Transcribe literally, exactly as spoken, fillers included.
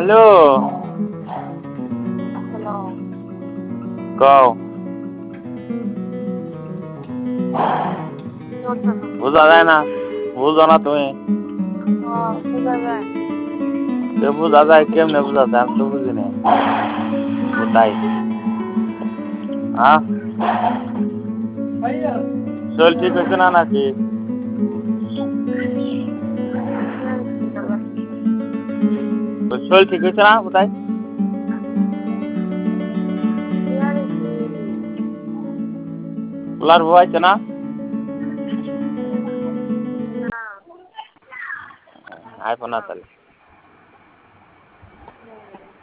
Hello. Hello. কও। কি করতেছো? বুঝা যায় না, বুঝো না তুমি। হ্যাঁ, বোঝা যায়। সে বুঝা যায় কেমনে বুঝা যায় আমি তো বুঝি না। তাই হ্যাঁ শরীর ঠিক হয়েছে না নাকি? শরীর ঠিক হয়েছে না কোথায়? কুলার বউ আছে না? আইফোন না তাহলে